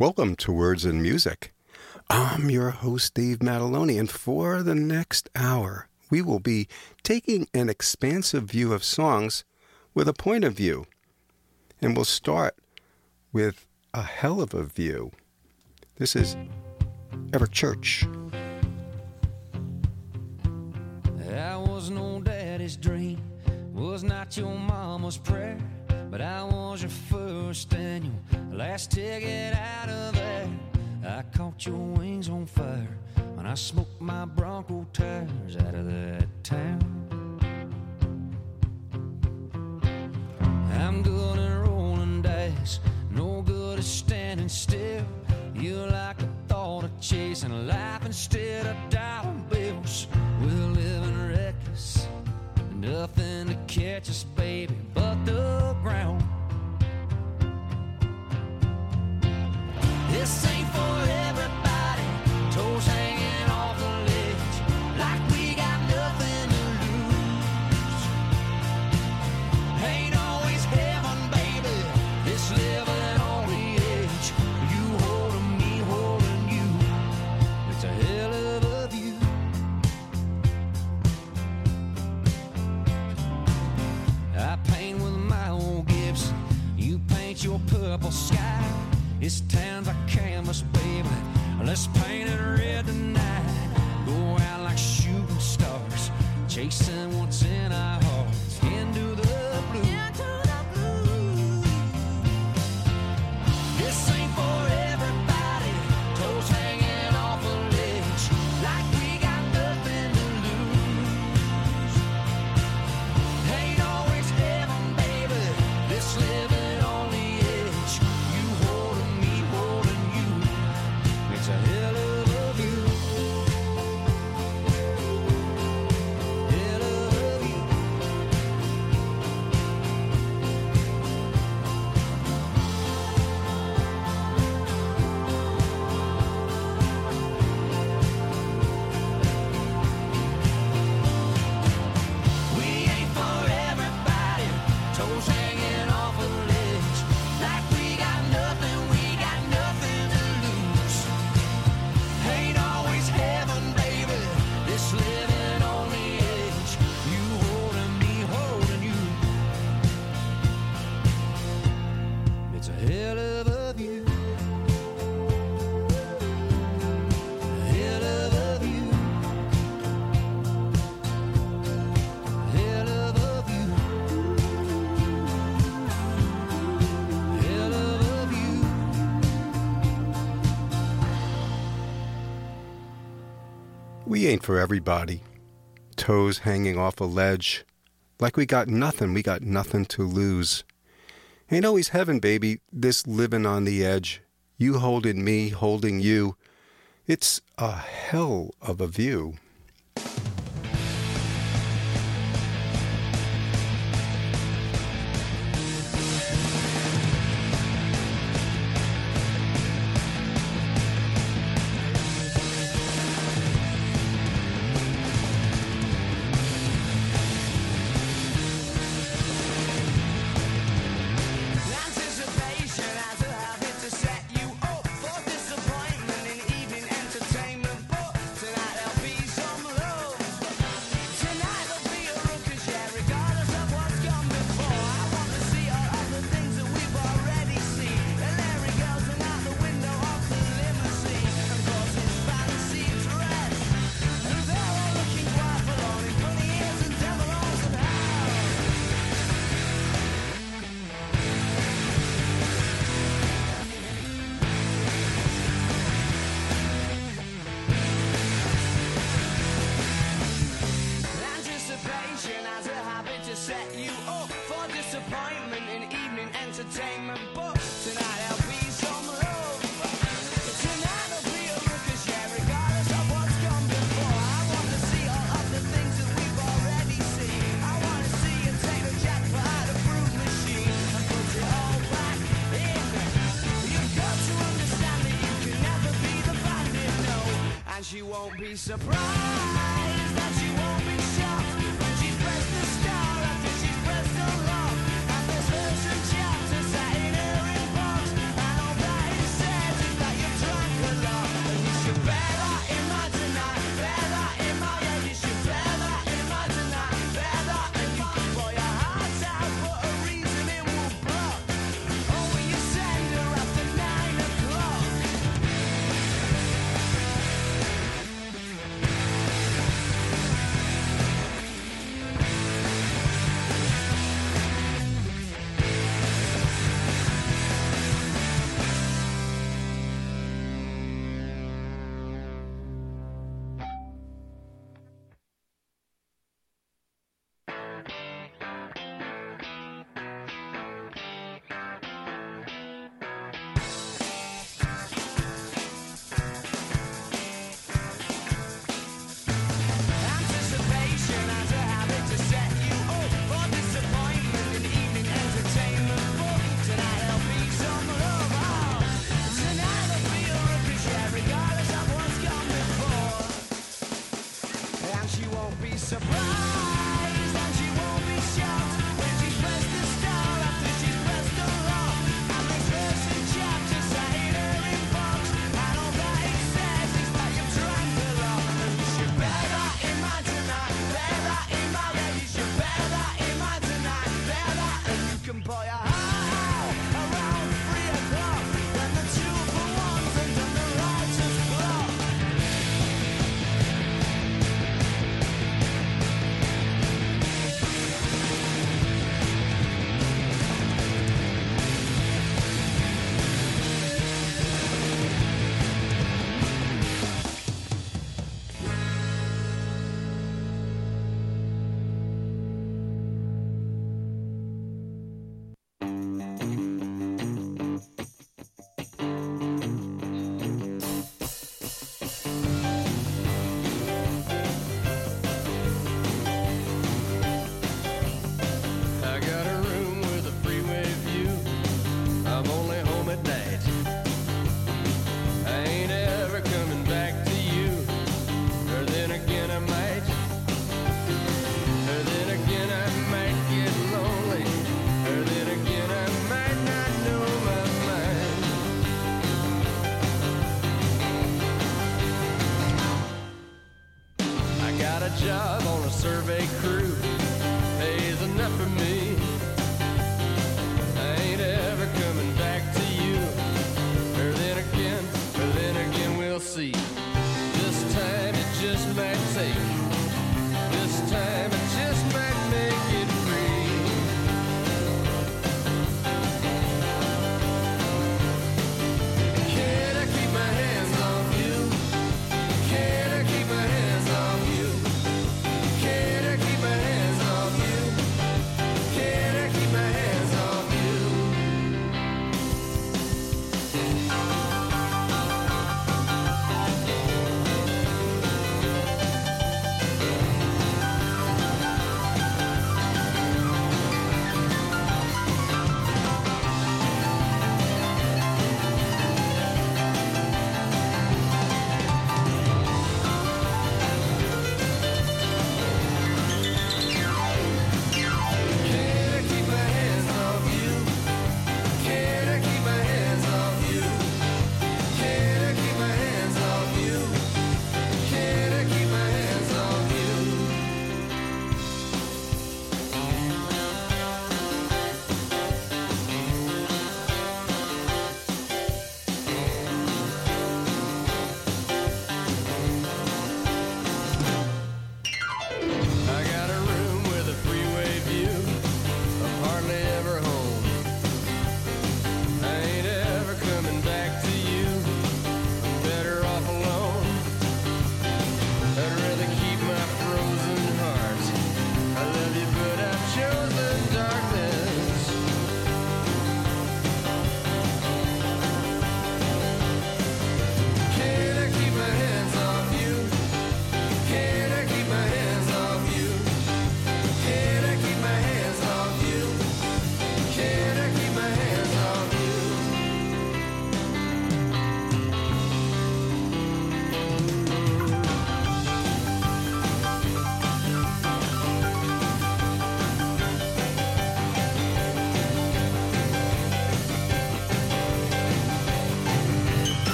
Welcome to Words and Music. I'm your host, Dave Mataloni, and for the next hour, we will be taking an expansive view of songs with a point of view. And we'll start with a hell of a view. This is Ever Church. I was no daddy's dream, was not your mama's prayer, but I was your first and your last ticket out of there. I caught your wings on fire when I smoked my Bronco tires out of that town. I'm good at rolling dice, no good at standing still. You're like a thought of chasing life instead of dollar bills. We're living reckless, nothing to catch us, baby, but the ground. This ain't for everybody, toes hanging off the ledge, like we got nothing to lose. Ain't always heaven, baby, this living on the edge. You holding me, holding you, it's a hell of a view. I paint with my old Gibson, you paint your purple sky. This town's a canvas, baby, let's paint it red tonight. Go out like shooting stars, chasing what's in our hearts, into the blue. This ain't for everybody, toes hanging off a ledge, like we got nothing to lose. Ain't always heaven, baby, this living on the edge. You holding me, holding you, it's a hell of a view. Hell of a view. We ain't for everybody, toes hanging off a ledge, like we got nothing to lose. Ain't always heaven, baby, this living on the edge. You holding me, holding you, it's a hell of a view. Hell of a view. Hell of a view. Hell of a view. We ain't for everybody. Toes hanging off a ledge. Like we got nothing to lose. Ain't always heaven, baby, this living on the edge. You holding me, holding you. It's a hell of a view. Anticipation as a habit to set you up for disappointment in evening entertainment. But tonight there'll be some love. Tonight there'll be a ruckus, yeah, regardless of what's gone before. I want to see all of the things that we've already seen. And there he goes, and out the window of the limousine, and causing fantasy dress. And they're all looking quite forlorn in funny ears and devil horns and hell. Anticipation as a habit to set you up for disappointment in evening entertainment. But tonight there'll be some love. Tonight there'll be a ruckus, yeah, regardless of what's gone before. I want to see all of the things that we've already seen. I want to see you take the jackpot out of proof machine and put it all back in. You've got to understand that you can never be the bandit, no. And she won't be surprised that she won't be shocked when she's pressed the star after she's pressed the lock. And there's verse and chapter sat in her inbox, and all that is said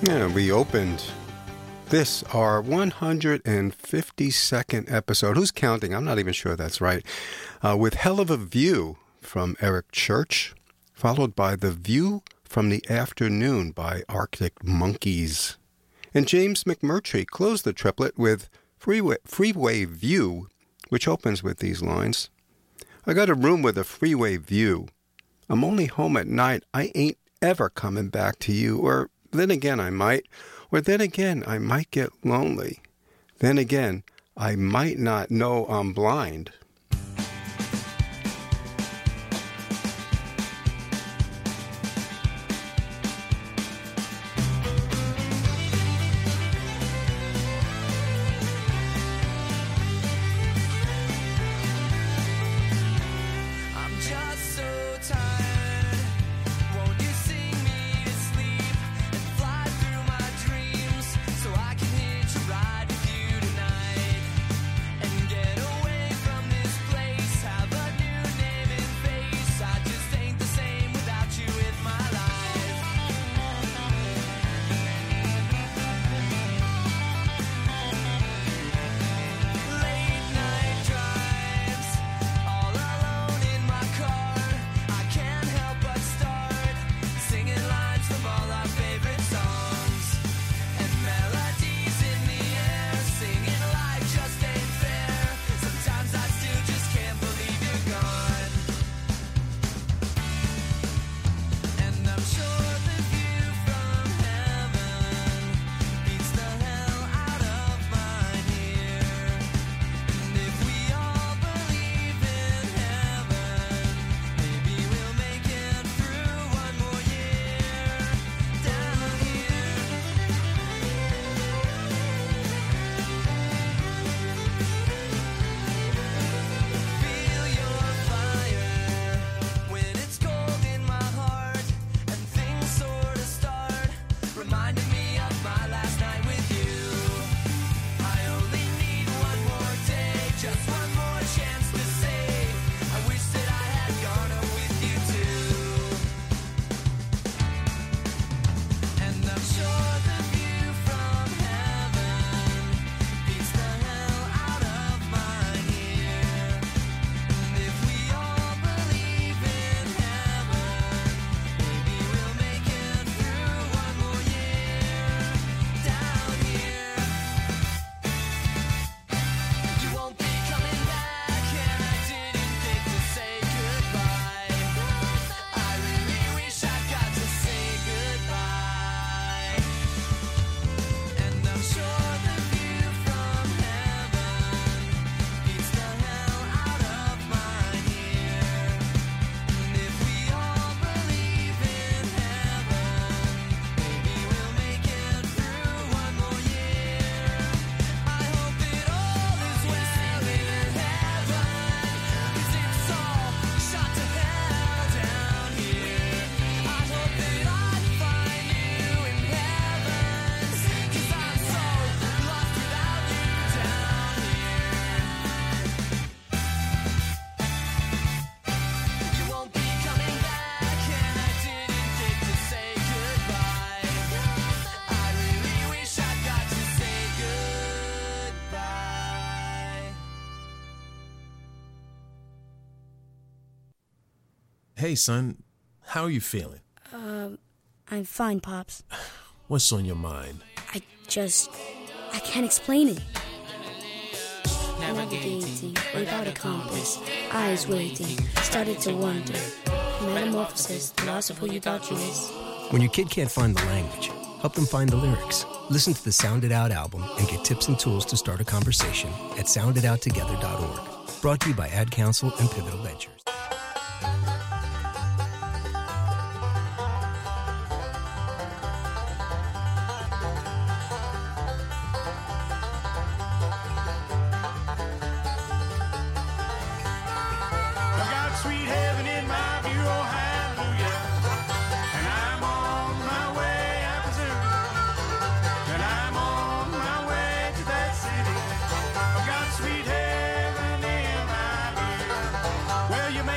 Yeah, we opened this, our 152nd episode. Who's counting? I'm not even sure that's right. With Hell of a View from Eric Church, followed by The View from the Afternoon by Arctic Monkeys. And James McMurtry closed the triplet with Freeway View, which opens with these lines. I got a room with a freeway view. I'm only home at night. I ain't ever coming back to you. Or then again I might. Or then again I might get lonely. Then again I might not know I'm blind. Hey, son, how are you feeling? I'm fine, Pops. What's on your mind? I can't explain it. Navigating without a compass, eyes waiting, started to wonder. Metamorphosis, the loss of who you thought you was. When your kid can't find the language, help them find the lyrics. Listen to the Sound It Out album and get tips and tools to start a conversation at sounditouttogether.org. Brought to you by Ad Council and Pivotal Ventures. Well, you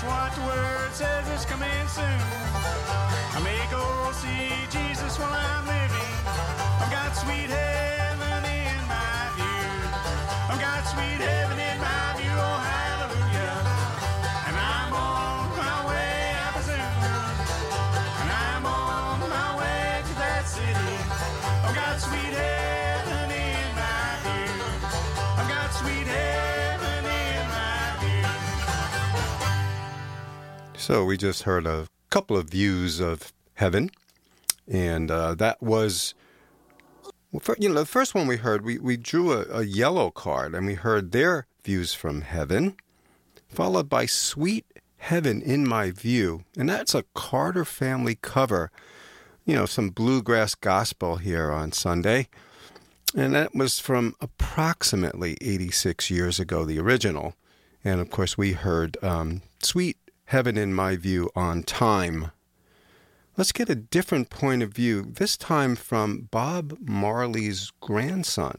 what the word says is coming soon. I may go see Jesus while I'm living. I've got sweet heaven in my view. I've got sweet heaven in my view, oh hallelujah. And I'm on my way, I presume. And I'm on my way to that city. I've got sweet heaven in my view. I've got sweet heaven in my view. So we just heard a couple of views of heaven, and that was, the first one we heard, we drew a yellow card, and we heard their views from heaven, followed by Sweet Heaven in My View, and that's a Carter Family cover, some bluegrass gospel here on Sunday, and that was from approximately 86 years ago, the original, and of course we heard Sweet Heaven in My View on Time. Let's get a different point of view, this time from Bob Marley's grandson.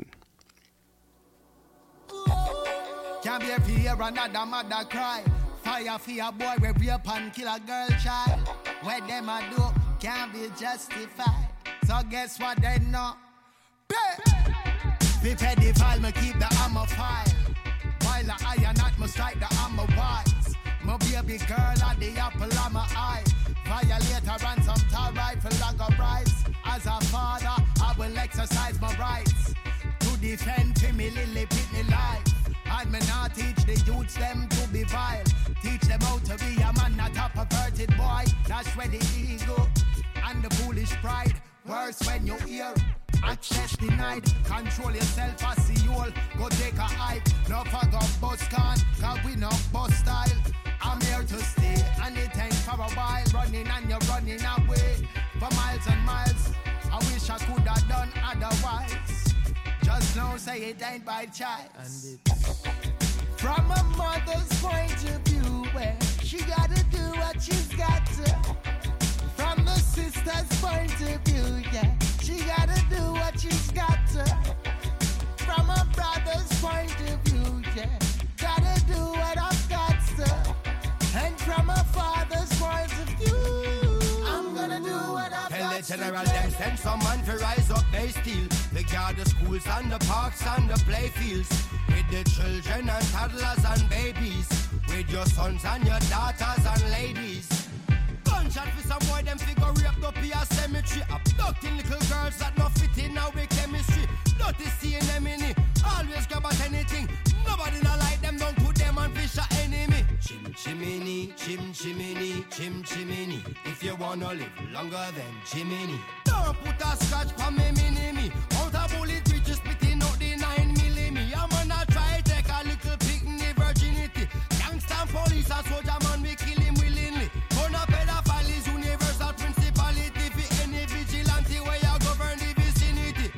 Can't be a fear, another mother cry. Fire for a boy, we rape and kill a girl child. What them a do can't be justified. So guess what they know? Be pedophile, me keep the hammer fire. While I am not must strike the hammer wise. My baby girl at the apple of my eye. Violator and some tar rifle like a price. As a father, I will exercise my rights to defend me lily pitney life. And me not teach the youths them to be vile. Teach them how to be a man, not a perverted boy. That's where the ego and the foolish pride. Worse when you hear access denied. Control yourself as the old. Go take a hike. No fuck up bus can, cause we no bus style. I'm here to stay, and it ain't for a while. Running and you're running away for miles and miles. I wish I could have done otherwise. Just know say it ain't by choice. From a mother's point of view, where she gotta do what she's got to. From the sister's point of view, yeah, she gotta do what she's got to. From a brother's point of view, yeah, gotta do what I've got to. And from a father's point of view, I'm gonna do what I've got to. Tell the general them send some man to rise up, they steal. They guard the schools and the parks and the playfields. With the children and toddlers and babies. With your sons and your daughters and ladies. Gunshot for some boy, them figure raped up in a cemetery. Abducting little girls that not fit in our chemistry. Dirty seeing them in it, always grab at anything. Nobody not like them, don't put them on fish or enemy. Chim chimney, chim chimney, chim chimney. If you wanna live longer than chimney. Don't put a scratch for me, mini. Out a bullet, we just spitting out the 9mm. I'm gonna try take a little picnic virginity. Gangsta police, a soldier man, we kill him willingly. Gonna pedophile is universal principality. For any vigilante where you govern the vicinity.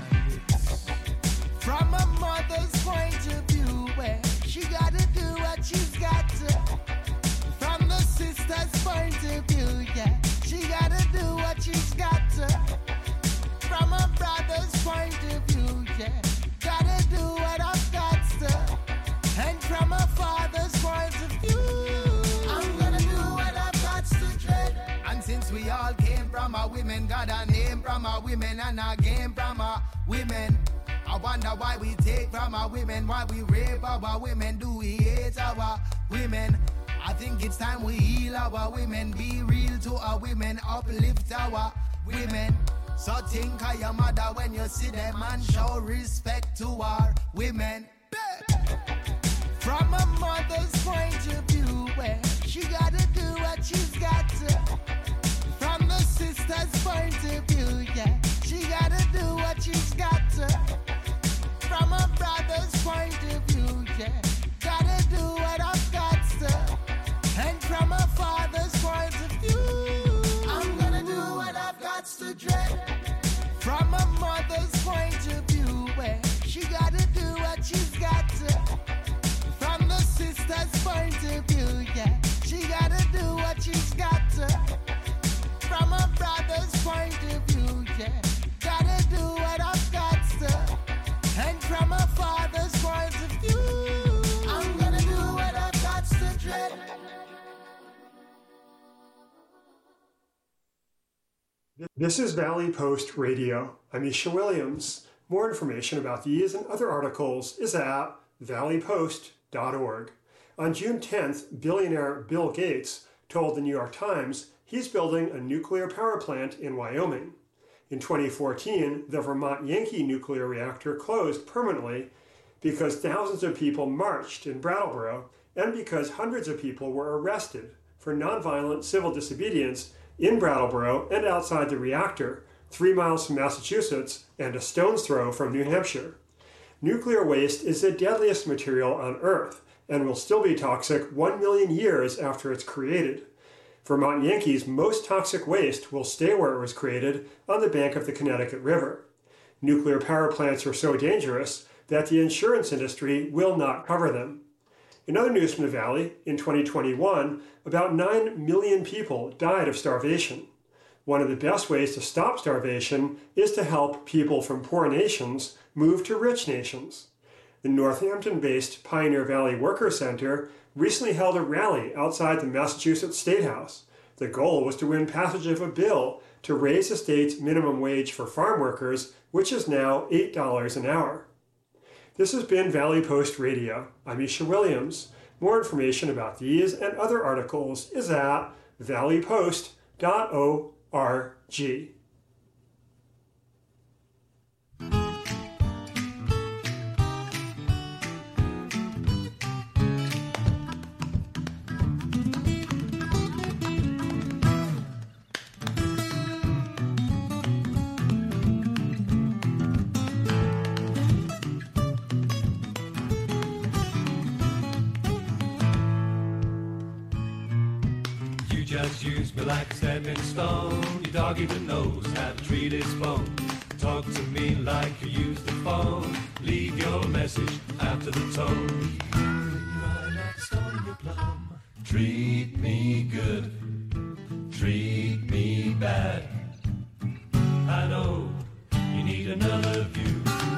From a mother's point of view, where she gotta do what she's got to. From the sister's point of view, yeah, she gotta do what she's got to. From a brother's point of view, yeah, gotta do what I've got to. And from a father's point of view, I'm gonna do what I've got to dread. And since we all came from a women, got a name from a women and a game from a women. I wonder why we take from our women, why we rape our women, do we hate our women? I think it's time we heal our women, be real to our women, uplift our women. So think of your mother when you see them and show respect to our women. From a mother's point of view, where she gotta do what she's got to. From the sister's point of view, yeah, she gotta do what she's got to. From a brother's point of view, yeah, gotta do what I've got to. And from a father's point of view, I'm gonna do what I've got to dread. From a mother's point of view, where she gotta do what she's got to. From the sister's point of view, yeah, she gotta do what she's got to. This is Valley Post Radio. I'm Isha Williams. More information about these and other articles is at valleypost.org. On June 10th, billionaire Bill Gates told the New York Times he's building a nuclear power plant in Wyoming. In 2014, the Vermont Yankee nuclear reactor closed permanently because thousands of people marched in Brattleboro and because hundreds of people were arrested for nonviolent civil disobedience in Brattleboro and outside the reactor, 3 miles from Massachusetts and a stone's throw from New Hampshire. Nuclear waste is the deadliest material on Earth and will still be toxic 1 million years after it's created. Vermont Yankees' most toxic waste will stay where it was created on the bank of the Connecticut River. Nuclear power plants are so dangerous that the insurance industry will not cover them. In other news from the Valley, in 2021, about 9 million people died of starvation. One of the best ways to stop starvation is to help people from poor nations move to rich nations. The Northampton-based Pioneer Valley Worker Center recently held a rally outside the Massachusetts State House. The goal was to win passage of a bill to raise the state's minimum wage for farm workers, which is now $8 an hour. This has been Valley Post Radio. I'm Isha Williams. More information about these and other articles is at valleypost.org. Just use me like a stepping stone. Your dog even knows how to treat its bone. Talk to me like you use the phone. Leave your message after the tone. Right at the stone of your plum. Treat me good. Treat me bad. I know you need another view.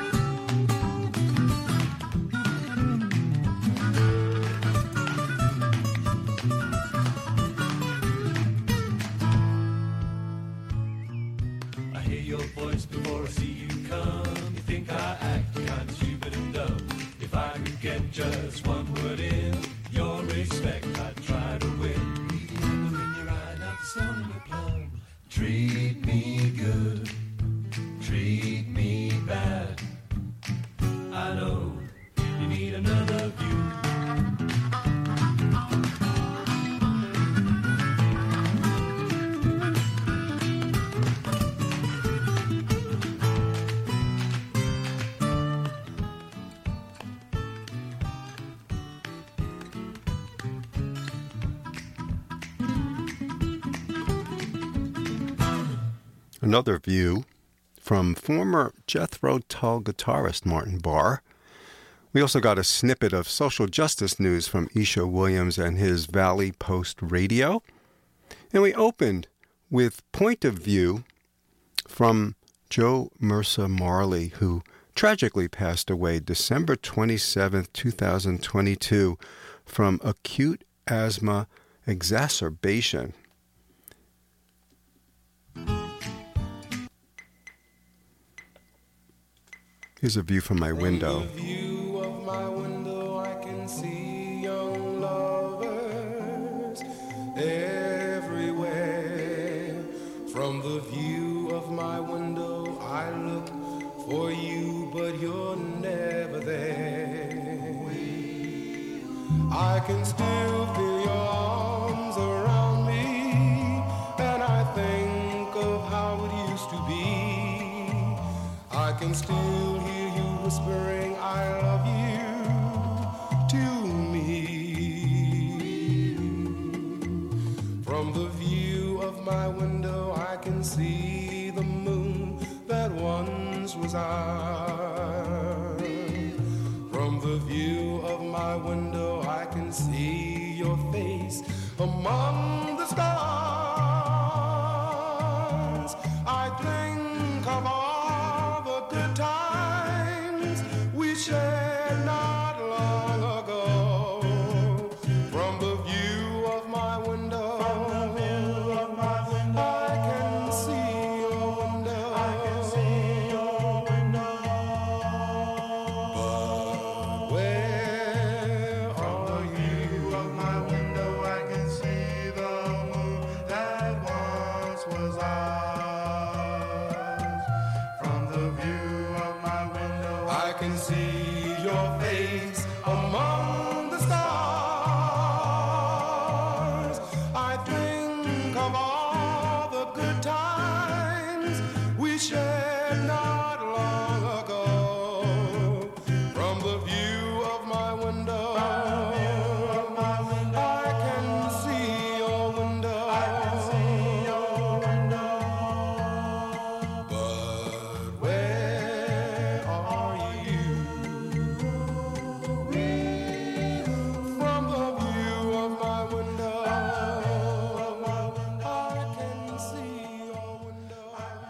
Before I see you come, you think I act kind of stupid and dumb. If I could get just one word in your respect, I'd try to win. Remember in your eye, not the stone in your plum. Treat me good, treat me bad. I know you need another view. Another view from former Jethro Tull guitarist Martin Barre. We also got a snippet of social justice news from Isha Williams and his Valley Post Radio. And we opened with Point of View from Joe Mercer Marley, who tragically passed away December 27, 2022 from acute asthma exacerbation. Here's a view from my window. From the view of my window, I can see young lovers everywhere. From the view of my window, I look for you, but you're never there. I can still feel your arms around me, and I think of how it used to be. I can still hear you whispering, I love you, to me. From the view of my window, I can see the moon that once was ours. From the view of my window, I can see your face among the stars. I think of all the good times we shared not long ago. From the view of my window, I can see your see your face among the stars. I think of all the good times we shared not long ago. From the view of my window, I can see your window. But where are you? From the view of my window, I can see your window.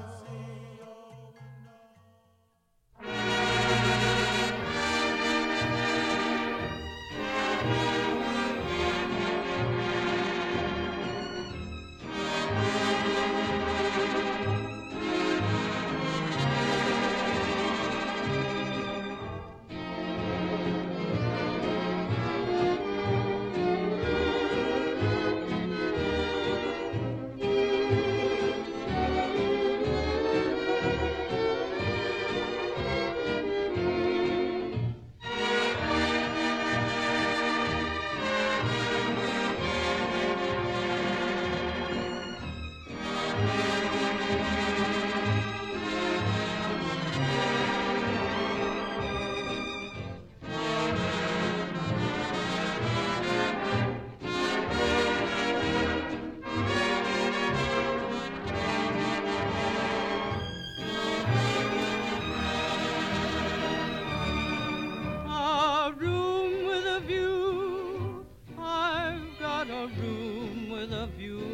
A room with a view. I've got a room with a view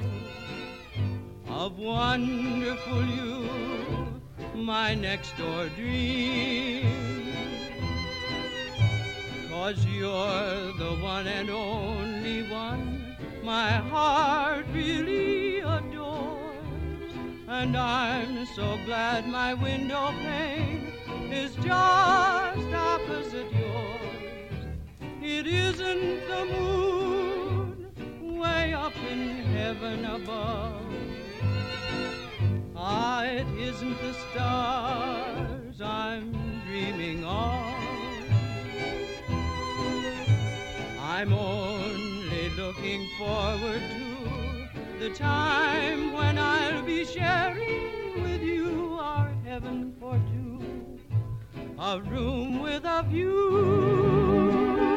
of wonderful you, my next door dream. 'Cause you're the one and only one my heart really adores. And I'm so glad my window pane is just opposite yours. It isn't the moon way up in heaven above. Ah, it isn't the stars I'm dreaming of. I'm only looking forward to the time when I'll be sharing with you our heaven for two. A room with a view.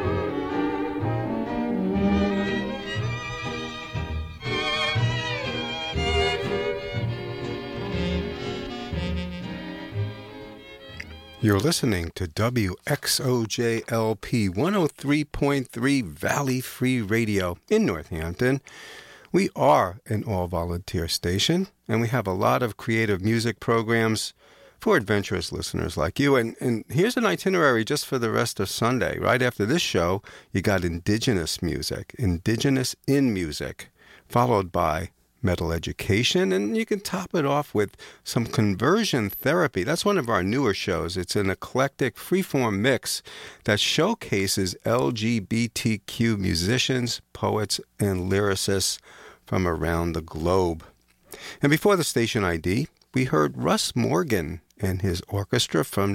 You're listening to WXOJLP 103.3 Valley Free Radio in Northampton. We are an all-volunteer station, and we have a lot of creative music programs for adventurous listeners like you. And here's an itinerary just for the rest of Sunday. Right after this show, you got Indigenous music, Indigenous in Music, followed by metal education, and you can top it off with some conversion therapy. That's one of our newer shows. It's an eclectic freeform mix that showcases LGBTQ musicians, poets, and lyricists from around the globe. And before the station ID, we heard Russ Morgan and his orchestra from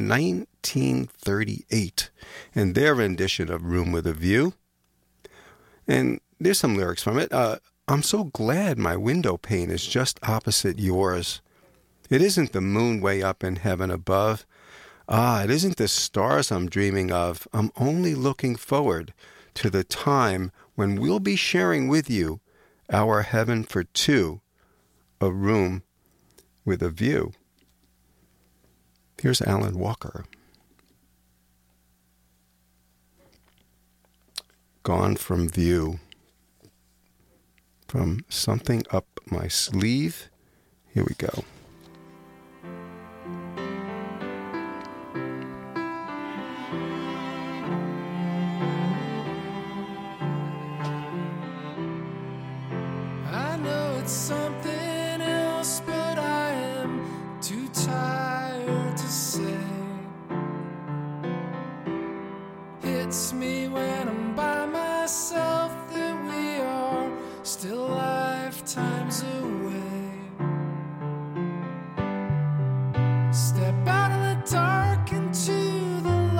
1938 and their rendition of Room with a View. And there's some lyrics from it. I'm so glad my window pane is just opposite yours. It isn't the moon way up in heaven above. Ah, it isn't the stars I'm dreaming of. I'm only looking forward to the time when we'll be sharing with you our heaven for two, a room with a view. Here's Alan Walker. Gone from View. From Something Up My Sleeve. Here we go. I know it's something else, but I am too tired to say. Hits me when I'm by myself that we are still lifetimes away. Step out of the dark into the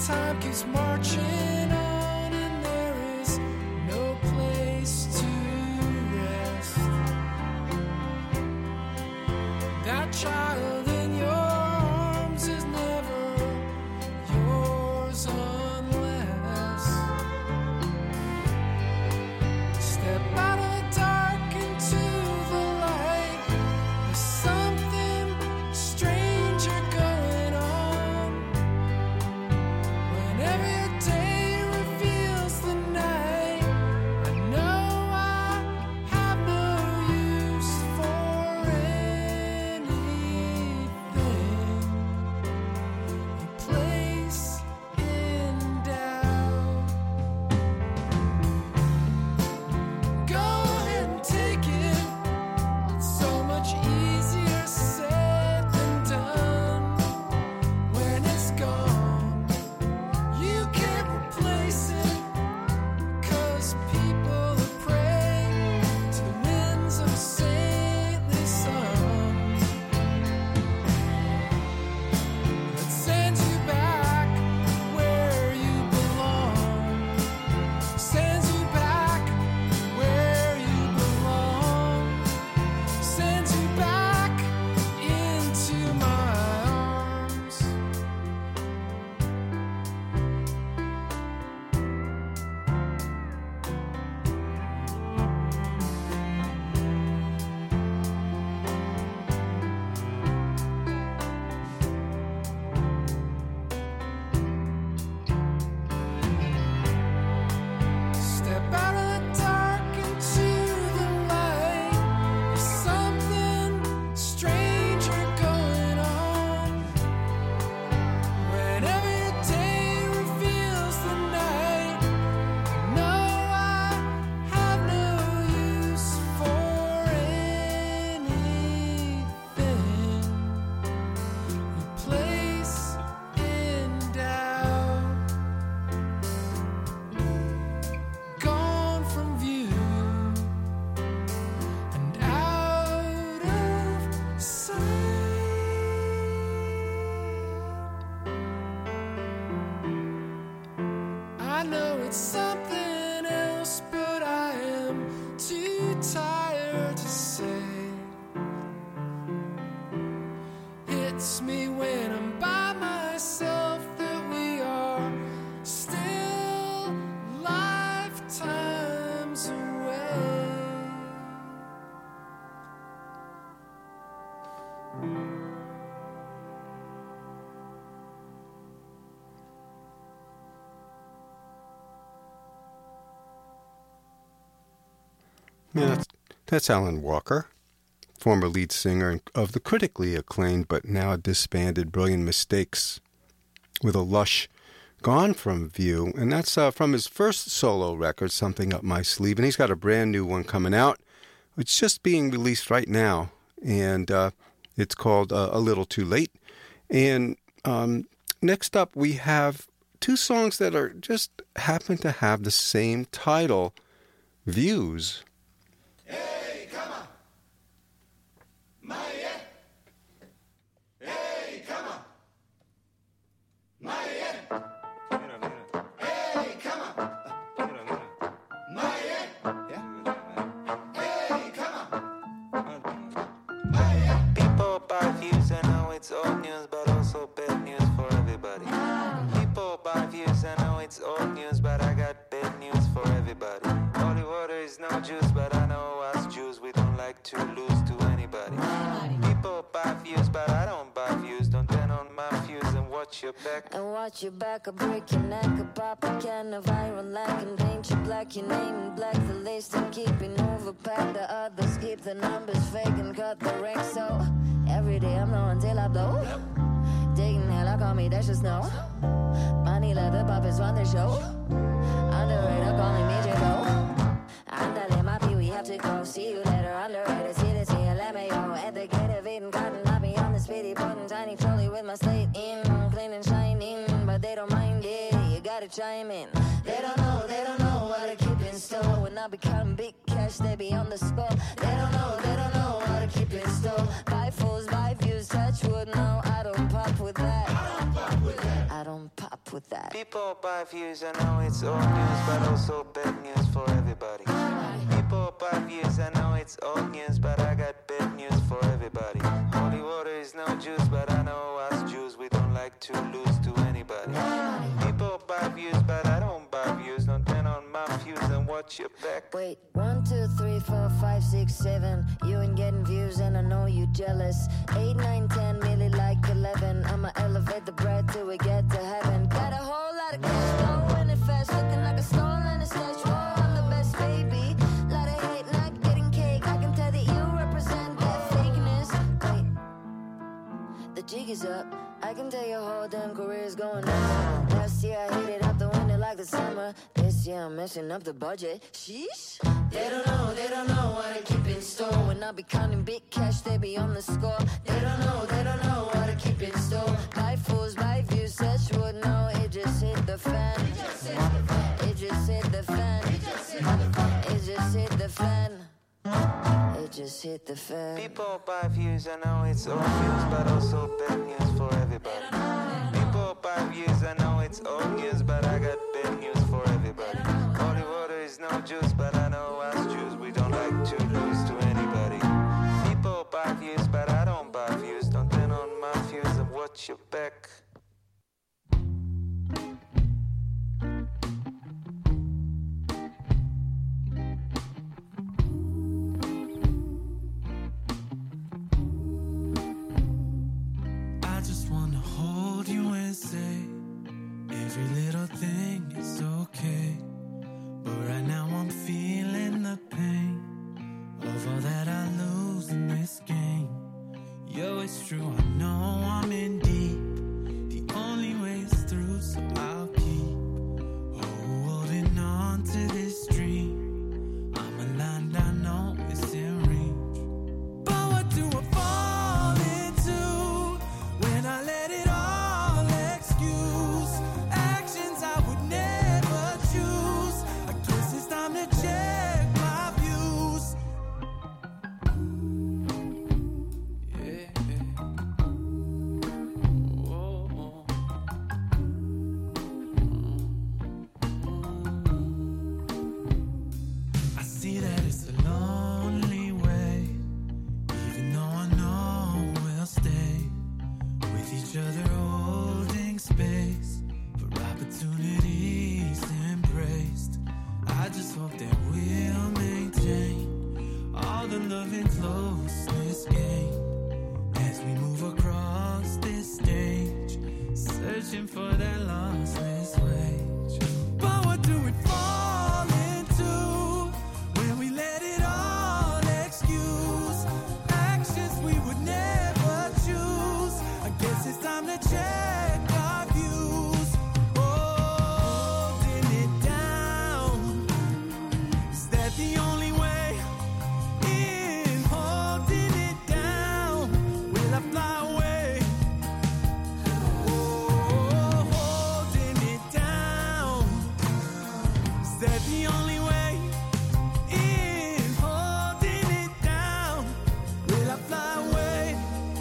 time keeps marching on, and there is no place to rest. That child in your arms is never yours unless step out of the dark into the light. There's something stranger going on. Whenever your day reveals the night, I know I have no use for anything you place in doubt. Go ahead and take it. It's so much easier said than done. When it's gone, you can't replace it, 'cause people are prey to the winds of a saintly sun that sends you back where you belong. Sends you back where you belong. Sends you back into my arms. Step out of the dark into the light. There's something stranger going on. Whenever your day reveals the night, no, I have no use for anything you place in doubt. Gone from view and out of sight. I know it's something else, but I am too tired to say. Hits me when I'm by myself that we are still lifetimes away. Yeah, that's Alan Walker, former lead singer of the critically acclaimed but now disbanded Brilliant Mistakes, with a lush Gone from View. And that's from his first solo record, Something Up My Sleeve. And he's got a brand new one coming out. It's just being released right now. And it's called A Little Too Late. And next up, we have two songs that are just happen to have the same title, Views. Hey, come on. Maria. Hey, come on. Maria. Hey, come on. Maria. Hey, come on. Maria. People buy views, I know it's old news, but also bad news for everybody. People buy views, I know it's old news, but I got bad news for everybody. Holy water is no juice, but I know us Jews, we don't like to lose to anybody. People buy views, but I don't buy views. Don't turn on my views and watch your back. And watch your back, I'll break your neck, I'll pop a can of iron lack and paint you black, your name in black, the list and keeping overpacked. The others keep the numbers fake and cut the ranks. So every day I'm low until I blow. Digging hell, I call me, that's just no. Money let the puppets run the show. Underrated, calling me J-Lo. Andale, my pee, we have to go. See you later, underrated. See this here, let me go. At the gate of Eden Garden, I'll be on the speedy button. Tiny trolley with my slate in. Clean and shining, but they don't mind it. You gotta chime in. They don't know what to keep in store. When I become big cash, they be on the spot. They don't know what to keep in store. Buy fools, buy views, touch wood. No, I don't pop with that. I don't pop enough with that. People buy views, I know it's old news, but also bad news for everybody. People buy views, I know it's old news, but I got bad news for everybody. Holy water is no juice, but I know us Jews, we don't like to lose to anybody. People buy views, but I don't buy views. Don't turn on my views and watch your back. Wait, 1, 2, 3, 4, 5, 6, 7. You ain't getting views and I know you jealous. 8, 9, 10, nearly like 11. I'ma elevate the bread till we get to heaven. Got a whole lot of cash flowing it fast, looking like a stolen stash. Whoa, I'm the best, baby. Lot of hate, not getting cake. I can tell that you represent that fakeness. Wait, the jig is up. I can tell your whole damn career's going on. Last year I hit it out the window like the summer. This year I'm messing up the budget. Sheesh. They don't know what to keep in store. When I be counting big cash, they be on the score. They don't know what to keep in store. Buy fools, buy views, such would know. It just hit the fan. It just hit the fan. It just hit the fan. It just hit the fan. People buy views, I know it's old news, but also bad news for everybody. People buy views, I know it's old news, but I got bad news for everybody. Holy water is no juice, but I know us Jews, we don't like to lose to anybody. People buy views, but I don't buy views. Don't turn on my views and watch your back. I just wanna hold you and say every little thing is okay. But right now I'm feeling the pain of all that I lose in this game. Yo, it's true, I know I'm in deep. The only way is through, so I'll keep holding on to this dream. I'm a land I know it's in reach. But what do I fall into when I let it all excuse actions I would never choose? I guess it's time to check my views. I see that it's a lonely way, even though I know we'll stay with each other, holding space for opportunities embraced. I just hope that we'll maintain all the love and closeness gained as we move across this stage, searching for that lossless wage. But what do we fall into when we let it all excuse actions we would never choose? I guess it's time to check our views. Holding it down, is that the only way? In holding it down, will I fly away? Holding it down, is that the only way? In holding it down, will I fly away?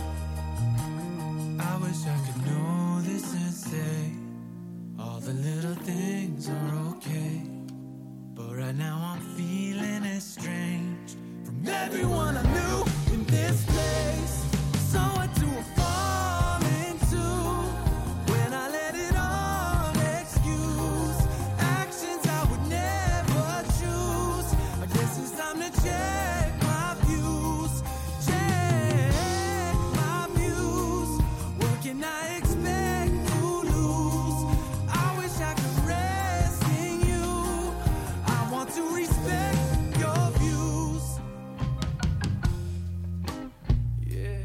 I wish I could know this and say all the little things are okay. But right now I'm feeling estranged from everyone I knew in this place. So what do I fall into when I let it all excuse actions I would never choose? I guess it's time to check my views. Check my views. What can I expect to lose? I wish I could rest in you. I want to respect your views. Yeah.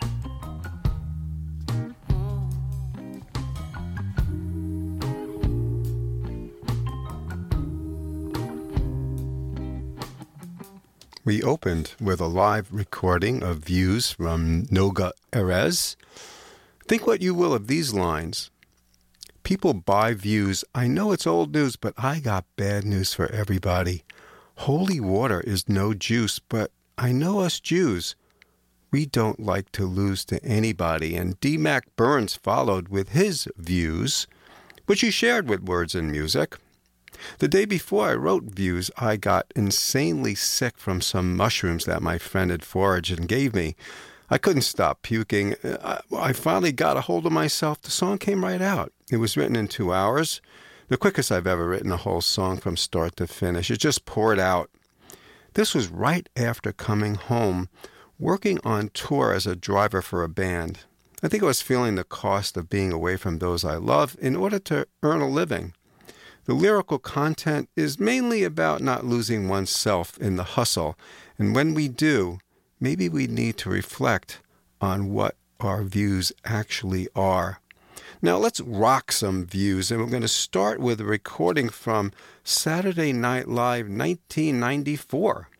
We opened with a live recording of Views from Noga Erez. Think what you will of these lines. People buy views. I know it's old news, but I got bad news for everybody. Holy water is no juice, but I know us Jews. We don't like to lose to anybody. And D. Mac Burns followed with his views. which he shared with Words and Music. The day before I wrote Views, I got insanely sick from some mushrooms that my friend had foraged and gave me. I couldn't stop puking. I finally got a hold of myself. The song came right out. It was written in 2 hours, the quickest I've ever written a whole song from start to finish. It just poured out. This was right after coming home, working on tour as a driver for a band. I think I was feeling the cost of being away from those I love in order to earn a living. The lyrical content is mainly about not losing oneself in the hustle, and when we do, maybe we need to reflect on what our views actually are. Now let's rock some views, and we're going to start with a recording from Saturday Night Live 1994.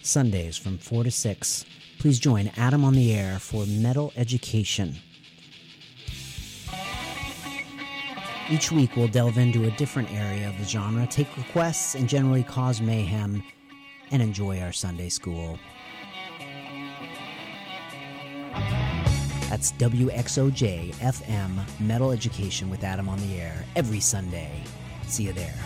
Sundays from 4 to 6. Please join Adam on the air for Metal Education. Each week we'll delve into a different area of the genre, take requests, and generally cause mayhem, and enjoy our Sunday school. That's WXOJ FM Metal Education with Adam on the air every Sunday. See you there.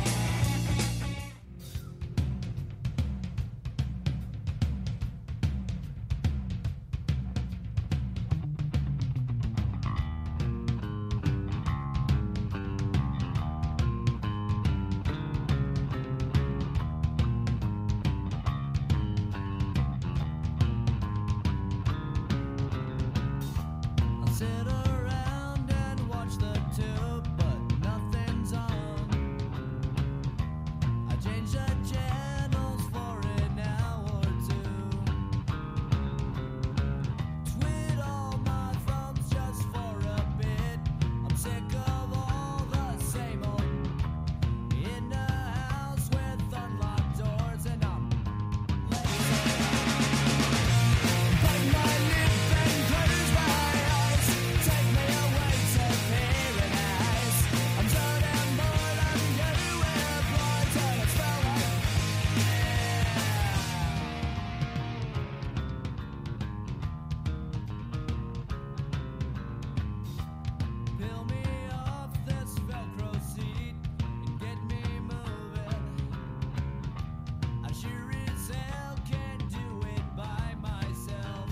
Sit around and watch the tube, but nothing's on. I changed the channels for an hour or two. Twiddle my thumbs just for a bit. I'm sick of all the same old. In the house with unlocked doors, and I'm lazy. Bite my lip and close my eyes. Take me away to paradise. I'm turning bored, I'm getting with blood till it's felt like peel me off this Velcro seat and get me moving. I sure as hell can't do it by myself.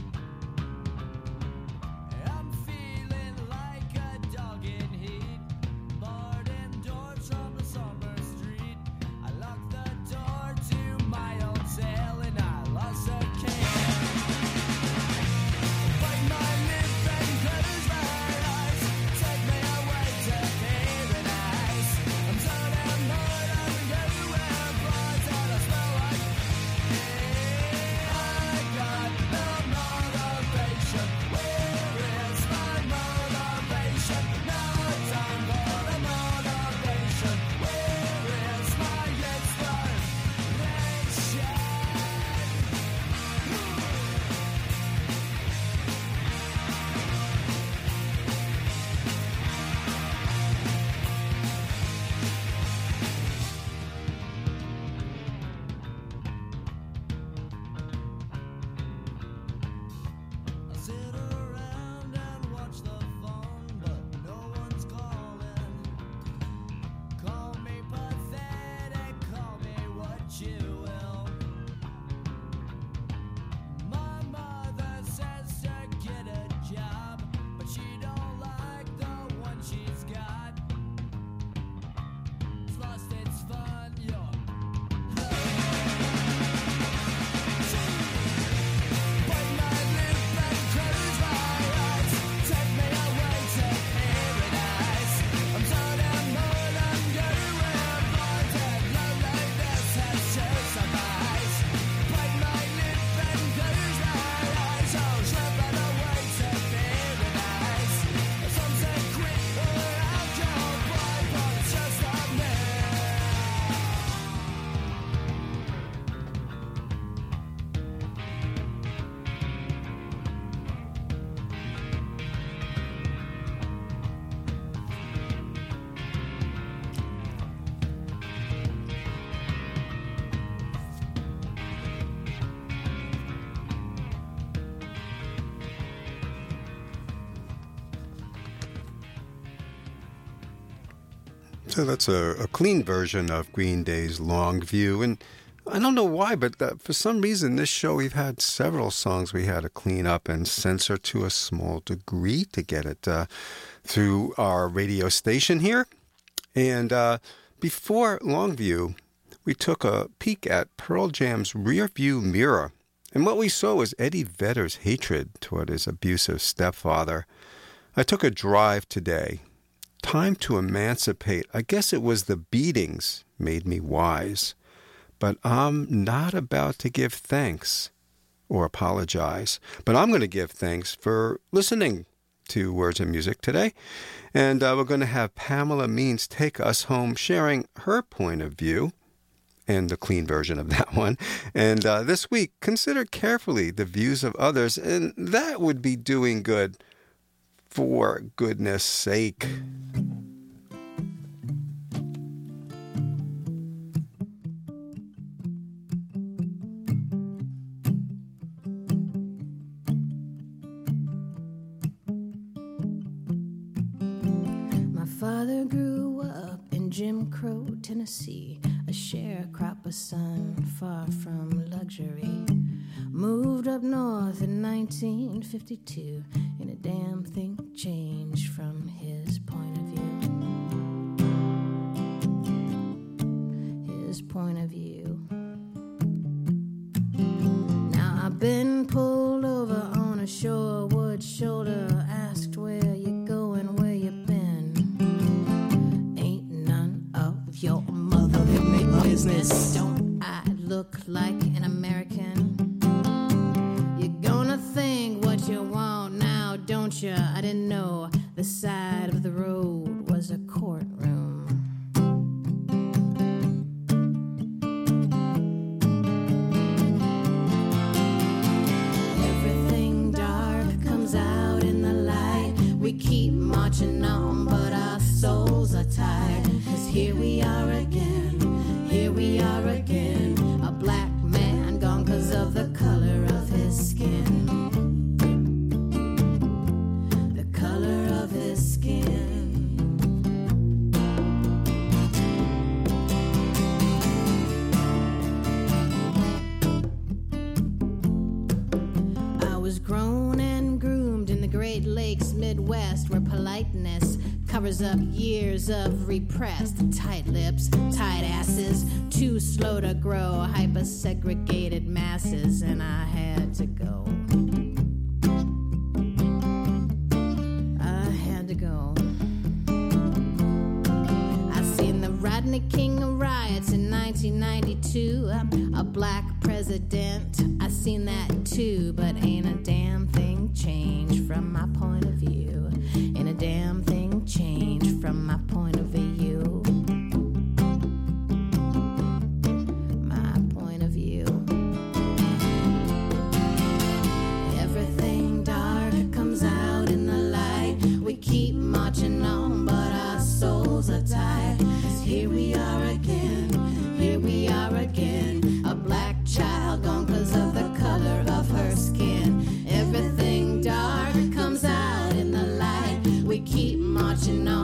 I'm feeling like a dog in heat, barred indoors from the summer street. I locked the door to my own cell and I lost a key. Bite my lip and close my eyes. Take me away to paradise. I'm turning bored, I'm getting with blood till I smell like I got no motivation. Where is my motivation? No time for the motivation. Where is my inspiration? I sit around and watch the phone, but no one's calling. Call me pathetic, call me what you will. My mother says to get a job, but she don't like the one she's got. It's lost its fun, you're bite my lip and close my eyes. Take me away to paradise. I'm turning bored, I'm getting with blood and loneliness has chosen my eyes. Bite my lip and close my eyes. Oh, slipping away to paradise. Some say quit or I'll go blind, but it's just not me. So that's a clean version of Green Day's Longview. And I don't know why, but for some reason this show we've had several songs we had to clean up and censor to a small degree to get it through our radio station here. And before Longview, we took a peek at Pearl Jam's rearview mirror. And what we saw was Eddie Vedder's hatred toward his abusive stepfather. I took a drive today. Time to emancipate. I guess it was the beatings made me wise. But I'm not about to give thanks or apologize. But I'm going to give thanks for listening to Words and Music today. And we're going to have Pamela Means take us home sharing her point of view. and the clean version of that one. And this week, consider carefully the views of others, and that would be doing good, for goodness sake. My father grew up in Jim Crow, Tennessee, a sharecropper son, far from luxury. Moved up north in 1952, and a damn thing changed from his point of view. His point of view. Now I've been pulled over on a Shorewood shoulder, asked where you going, where you been. Ain't none of your mother business. Don't I look like an American? You're gonna think what you want now, don't you? I didn't know the side of the road was a courtroom. Everything dark comes out in the light. We keep marching on, but our souls are tired. 'Cause here we are again, here we are again. A black man gone 'cause of the color of his skin. The color of his skin. I was grown and groomed in the Great Lakes Midwest, where politeness covers up years of repressed tight lips, tight asses, too slow to grow, hyper-segregated masses, and I had to go. I had to go. I seen the Rodney King riots in 1992, a black president. I seen that too, but ain't a damn thing changed from my point of view. Ain't a damn thing changed from my point of view. My point of view. Everything dark comes out in the light. We keep marching on, but our souls are tired. 'Cause here we are again, here we are again. A black child gone 'cause of the color of her skin. Everything dark comes out in the light. We keep marching on.